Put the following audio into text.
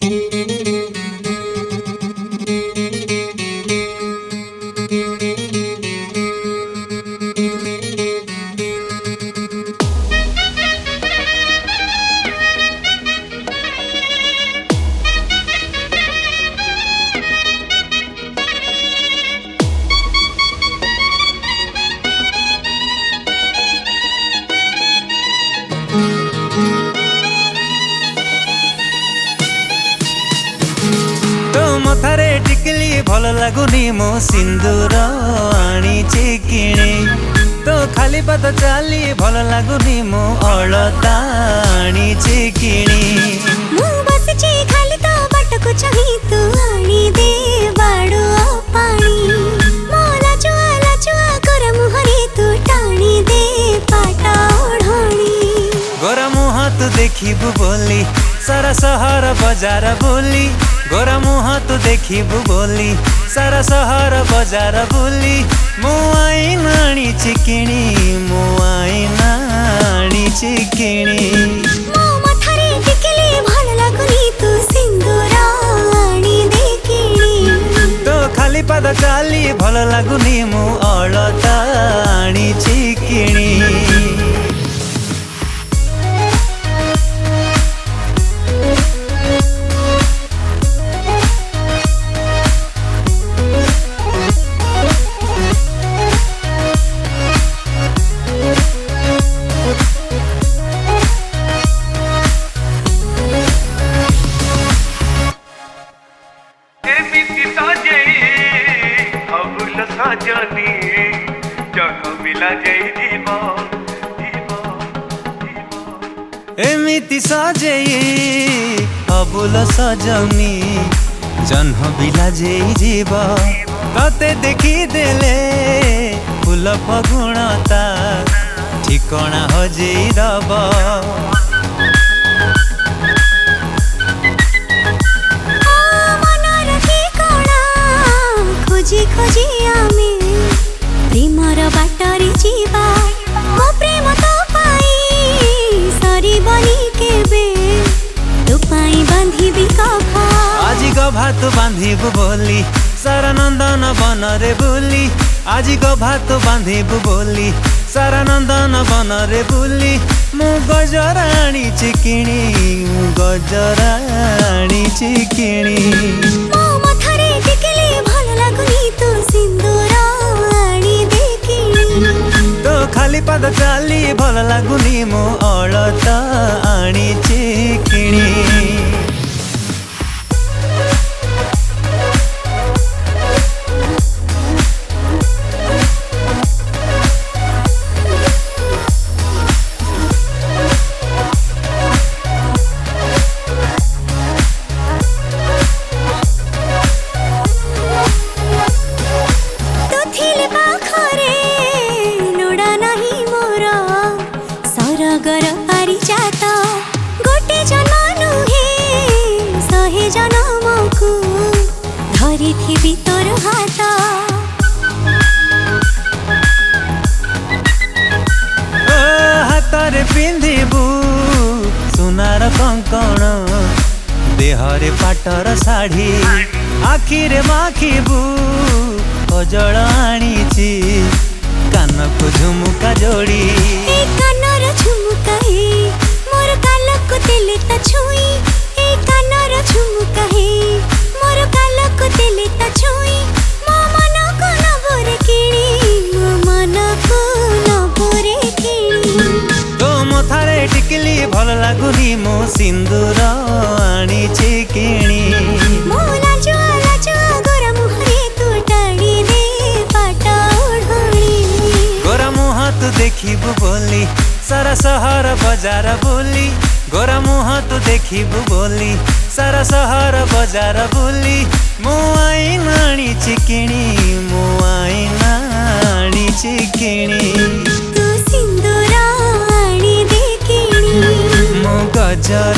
मथारे टिकली भल लगुनी मो सिंदूर आनीची किणी तो खाली पाद चाली भल लगुनी मो अलता आनीची किणी मु बसची खाली तो बाटको चाही तू आनी दे बाडू पानी मोला चुआ कर मुहरे तू टाणी दे पाटा ओढणी गोरा मुह तू देखिबु बोली सारा सहर बजार बोली गोरा मुह तू देखिबु बोली सारा सहर बजार बोली मु आईना आनीची किणी मु आईना आनीची किणी मो मथारे टिकली भल लगुनी तू सिंदूर आनी दे किणी तो खाली पाद चाली भल लगुनी मु अलता आनीची किणी सजनी जग मिला जाई जीवा एमिति सजेई अबुल सजनी जन्ह बिला जेई जीव तते देखी देले फूल फगुणता ठिकणा हजेई दब खोजी खोजी आमे प्रेमर बाटरी जीवा मो प्रेम तो पाई सरी बनी केबे तो पाई बांधिबी कभा आजी गभा तो बांधिबु बोली सारा नंदन बन रे बुली आजी गभा तो बांधिबु बोली सारा नंदन बन रे बुली मु गजराणी चिकिणी मु गजराणी चिकिणी मो मथारे टिकली भल लगुनी तू सिंदूर आनी दे किणी तो खाली पाद चाली भल लगुनी मो अलता आनीची किणी गोटे जन्म नुहे सहे जन्म को धरी थी तोर हाथ हाथ रे पिंधिबु सुनार कंकण देहरे पाटर साड़ी आखिरे माखिबु कजल आनीची कान को झुमुका जोड़ी कानर झुमुका हे मोर कालको तेले त छुई ए कानर झुमुका हे मोर कालको तेले त छुई मो मन को नबरे किणी मो मन को नबरे किणी तो मथारे टिकली भल लगुनी मो सिंदूर आनीची किणी मोला जुआ गोरा मुहरे तू टाणी दे पाटा ओढणी गोरा मुह तू देखिबु बोली सारा सहर बजार बोली गोरा मुह तू देखिबु बोली सारा सहर बजार बोली मु आईना आनीची किणी मु आईना आनीची किणी तू सिंदूर आनी दे किणी मु गजर